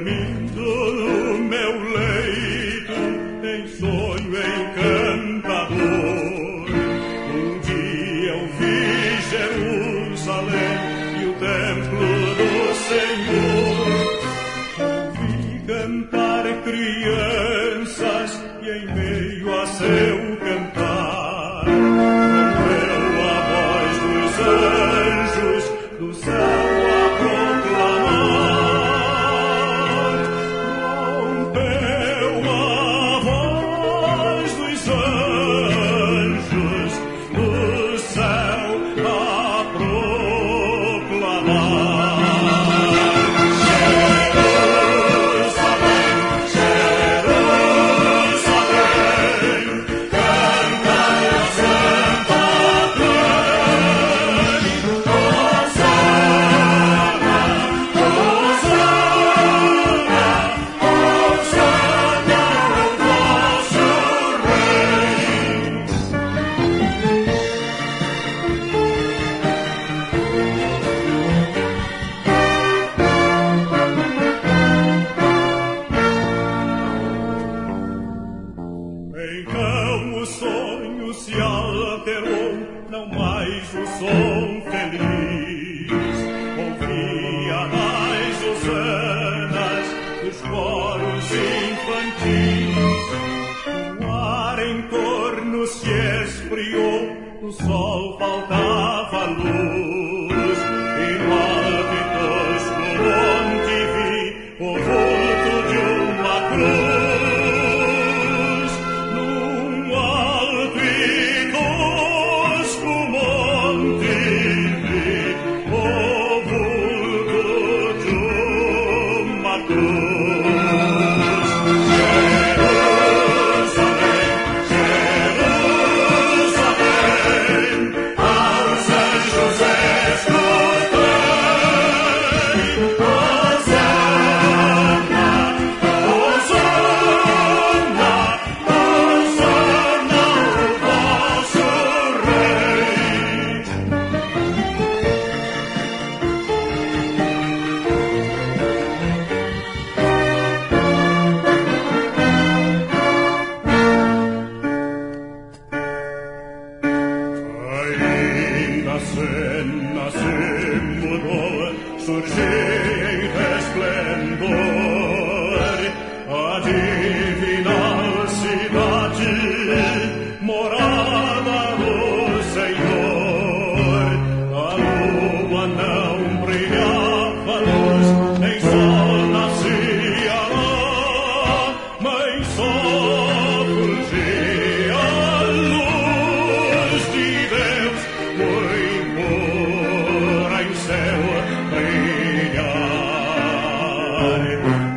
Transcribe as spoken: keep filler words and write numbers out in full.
dormindo no meu leito, em sonho encantador. Um dia eu vi Jerusalém e o templo do Senhor. Ouvi cantar crianças e em meio a seu cantar rompeu a voz dos anjos do céu a proclamar. Rompeu a voz dos anjos do céu a proclamar. Então o sonho se alterou, não mais o som feliz. Ouvia nas hosanas dos coros infantis. O ar em torno se esfriou, o sol faltava luz. E no alto e tosco monte vi o vulto de uma cruz. A cena se mudou, surgiu em resplendor a divina cidade, morada do Senhor. A lua não brilhava luz, nem sol nascia lá, mas só fulgia a luz de Deus. Foi por em céu brilhar.